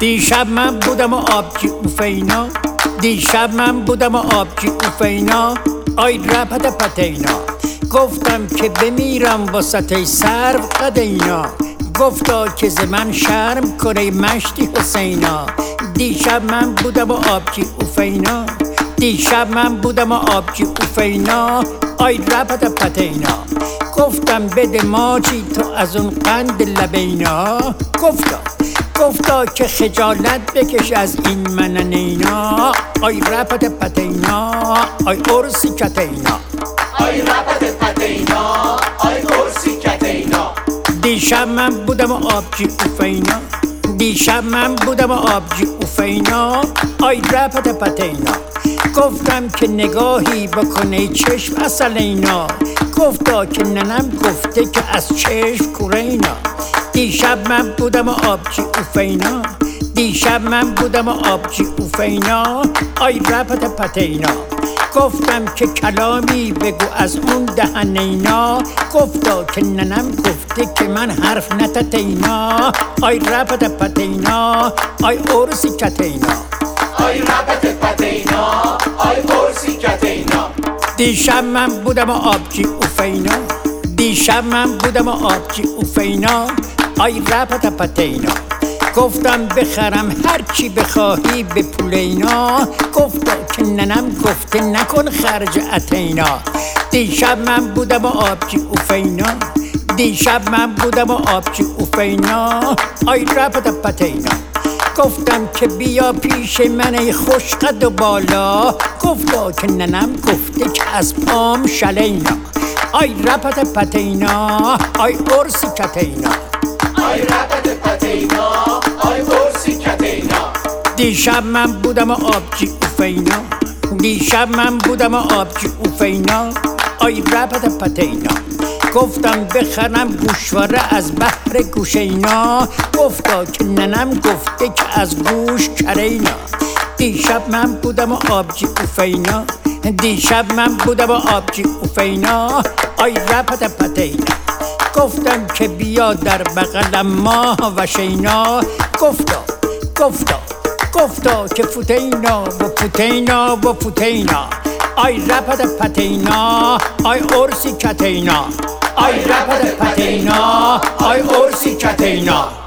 دیشب من بودم و آبجی اوفینا، دیشب من بودم و آبجی اوفینا. آی رپت پتینا، گفتم که بمیرم واسطه سرو قدینا. گفتا که ز من شرم کنه مشتی حسینا. دیشب من بودم و آبجی اوفینا، دیشب من بودم و آبجی اوفینا. آی رپت پتینا، گفتم بده ماچی تو از اون قند لبینا. گفتا که خجالت بکش از این مننینا. آی رپت پتینا، آی قرصی کتینا. آی رپت پتینا، آی قرصی کتینا. دیشب من بودم و آبجی اوفینا، دیشب من بودم و آبجی اوفینا. آی رپت پتینا، گفتم که نگاهی بکنه چشم اصلینا. گفتا که ننم گفته که از چشم کورینا. دیشب من بودم و آبجی اوفینا، دیشب من بودم و آبجی اوفینا. آی رپت پتینا، گفتم که کلامی بگو از اون دهنینا. گفتا که ننم گفته که من حرف نتتینا. آی رپت پتینا، آی قرصی کتینا. آی رپت پتینا، آی قرصی کتینا. دیشب من بودم و آبجی اوفینا، دیشب من بودم و آبجی اوفینا. آی رپت پتینا، گفتم بخرم هرچی بخواهی به پولینا. گفتا که ننم گفته نکن خرج اتینا. دیشب من بودم و آبجی اوفینا، دیشب من بودم و آبجی اوفینا. آی رپت پتینا، گفتم که بیا پیش من ای خوش قد و بالا. گفتا که ننم گفته که از پام شلینا. آی رپت پتینا، آی قرصی کتینا. آی رپت پتینا، آی قرصی کتینا. دیشب من بودم و آبجی اوفینا، دیشب من بودم و آبجی اوفینا. آی رپت پتینا، گفتم بخرم گوشواره از بحر گوشینا. گفتا که ننم گفته که از گوش کرینا. دیشب من بودم و آبجی اوفینا، دیشب من بودم و آبجی اوفینا. آی رپت پتینا، گفتم که بیا در بغلم ماه و شینا. گفتا که فوتینا و فوتینا و فوتینا. آی رپت پتینا، آی قرصی کتینا. آی رپت پتینا، آی قرصی کتینا.